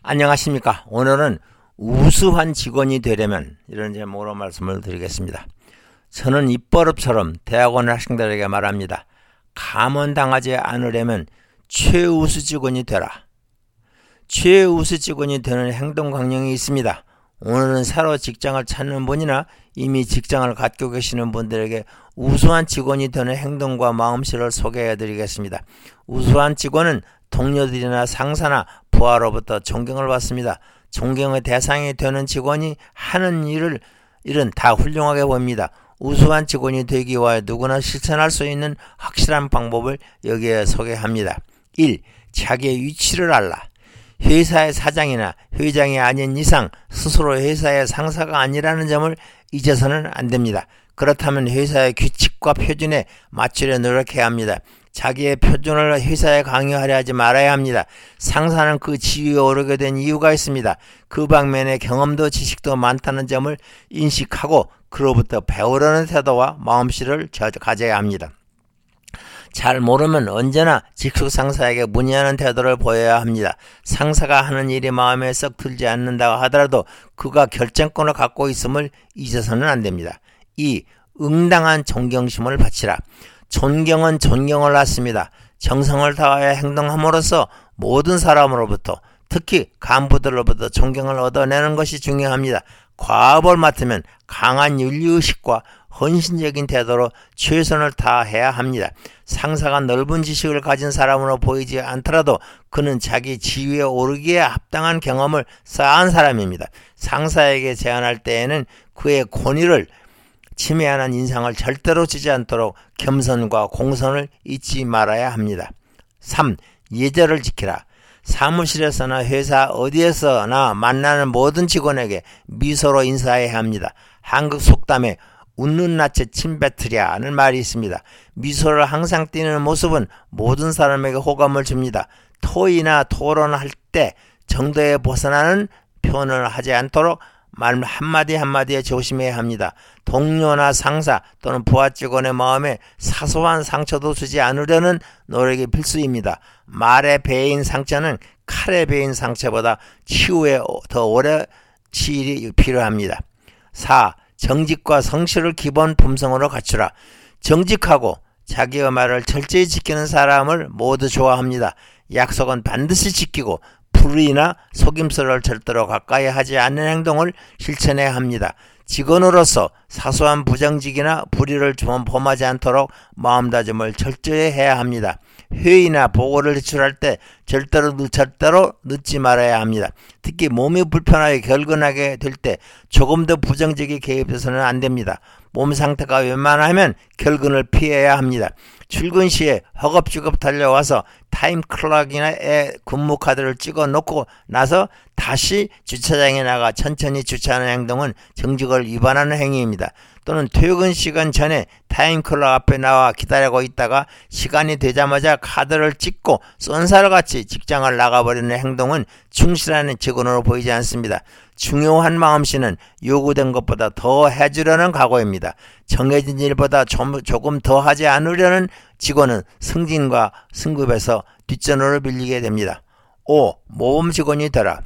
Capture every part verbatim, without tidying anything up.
안녕하십니까. 오늘은 우수한 직원이 되려면 이런 제목으로 말씀을 드리겠습니다. 저는 입버릇처럼 대학원 학생들에게 말합니다. 감원당하지 않으려면 최우수 직원이 되라. 최우수 직원이 되는 행동 강령이 있습니다. 오늘은 새로 직장을 찾는 분이나 이미 직장을 갖고 계시는 분들에게 우수한 직원이 되는 행동과 마음씨를 소개해 드리겠습니다. 우수한 직원은 동료들이나 상사나 부하로부터 존경을 받습니다. 존경의 대상이 되는 직원이 하는 일을, 일은 다 훌륭하게 봅니다. 우수한 직원이 되기 위해 누구나 실천할 수 있는 확실한 방법을 여기에 소개합니다. 일. 자기의 위치를 알라. 회사의 사장이나 회장이 아닌 이상 스스로 회사의 상사가 아니라는 점을 잊어서는 안 됩니다. 그렇다면 회사의 규칙과 표준에 맞추려 노력해야 합니다. 자기의 표준을 회사에 강요하려 하지 말아야 합니다. 상사는 그 지위에 오르게 된 이유가 있습니다. 그 방면에 경험도 지식도 많다는 점을 인식하고 그로부터 배우려는 태도와 마음씨를 가져야 합니다. 잘 모르면 언제나 직속 상사에게 문의하는 태도를 보여야 합니다. 상사가 하는 일이 마음에 썩 들지 않는다고 하더라도 그가 결정권을 갖고 있음을 잊어서는 안 됩니다. 이. 응당한 존경심을 바치라. 존경은 존경을 낳습니다. 정성을 다하여 행동함으로써 모든 사람으로부터 특히 간부들로부터 존경을 얻어내는 것이 중요합니다. 과업을 맡으면 강한 윤리의식과 헌신적인 태도로 최선을 다해야 합니다. 상사가 넓은 지식을 가진 사람으로 보이지 않더라도 그는 자기 지위에 오르기에 합당한 경험을 쌓은 사람입니다. 상사에게 제안할 때에는 그의 권위를 침해하는 인상을 절대로 주지 않도록 겸손과 공손을 잊지 말아야 합니다. 삼. 예절을 지키라. 사무실에서나 회사 어디에서나 만나는 모든 직원에게 미소로 인사해야 합니다. 한국 속담에 웃는 낯에 침 뱉으랴는 말이 있습니다. 미소를 항상 띠는 모습은 모든 사람에게 호감을 줍니다. 토의나 토론할 때 정도에 벗어나는 표현을 하지 않도록 말 한마디 한마디에 조심해야 합니다. 동료나 상사 또는 부하 직원의 마음에 사소한 상처도 주지 않으려는 노력이 필수입니다. 말에 베인 상처는 칼에 베인 상처보다 치유에 더 오래 치일이 필요합니다. 사. 정직과 성실을 기본 품성으로 갖추라. 정직하고 자기의 말을 철저히 지키는 사람을 모두 좋아합니다. 약속은 반드시 지키고 불의나 속임수를 절대로 가까이 하지 않는 행동을 실천해야 합니다. 직원으로서 사소한 부정직이나 불의를 좀 범하지 않도록 마음다짐을 철저히 해야 합니다. 회의나 보고를 제출할 때 절대로, 절대로 늦지 말아야 합니다. 특히 몸이 불편하게 결근하게 될 때 조금 더 부정적이 개입해서는 안 됩니다. 몸 상태가 웬만하면 결근을 피해야 합니다. 출근 시에 허겁지겁 달려와서 타임클럭이나 근무 카드를 찍어 놓고 나서 다시 주차장에 나가 천천히 주차하는 행동은 정직을 위반하는 행위입니다. 또는 퇴근 시간 전에 타임클럭 앞에 나와 기다리고 있다가 시간이 되자마자 카드를 찍고 쏜살같이 직장을 나가버리는 행동은 충실한 직원으로 보이지 않습니다. 중요한 마음씨는 요구된 것보다 더 해주려는 각오입니다. 정해진 일보다 좀, 조금 더 하지 않으려는 직원은 승진과 승급에서 뒷전으로 밀리게 됩니다. 오. 모범 직원이 되라.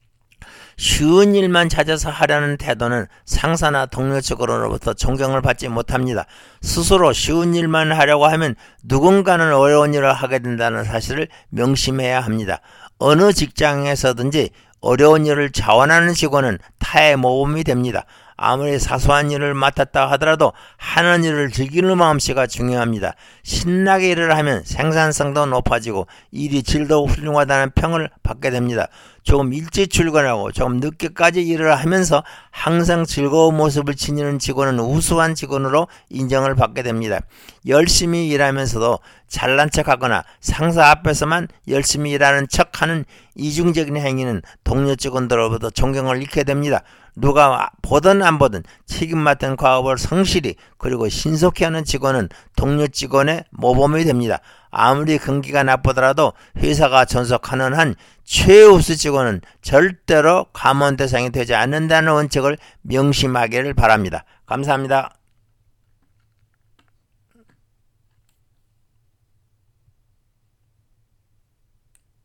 쉬운 일만 찾아서 하려는 태도는 상사나 동료 직원으로부터 존경을 받지 못합니다. 스스로 쉬운 일만 하려고 하면 누군가는 어려운 일을 하게 된다는 사실을 명심해야 합니다. 어느 직장에서든지 어려운 일을 자원하는 직원은 타의 모범이 됩니다. 아무리 사소한 일을 맡았다 하더라도 하는 일을 즐기는 마음씨가 중요합니다. 신나게 일을 하면 생산성도 높아지고 일이 질도 훌륭하다는 평을 받게 됩니다. 조금 일찍 출근하고 조금 늦게까지 일을 하면서 항상 즐거운 모습을 지니는 직원은 우수한 직원으로 인정을 받게 됩니다. 열심히 일하면서도 잘난 척하거나 상사 앞에서만 열심히 일하는 척하는 이중적인 행위는 동료 직원들로부터 존경을 잃게 됩니다. 누가 보든 안 보든 책임 맡은 과업을 성실히 그리고 신속히 하는 직원은 동료 직원의 모범이 됩니다. 아무리 경기가 나쁘더라도 회사가 존속하는 한 최우수 직원은 절대로 감원 대상이 되지 않는다는 원칙을 명심하기를 바랍니다. 감사합니다.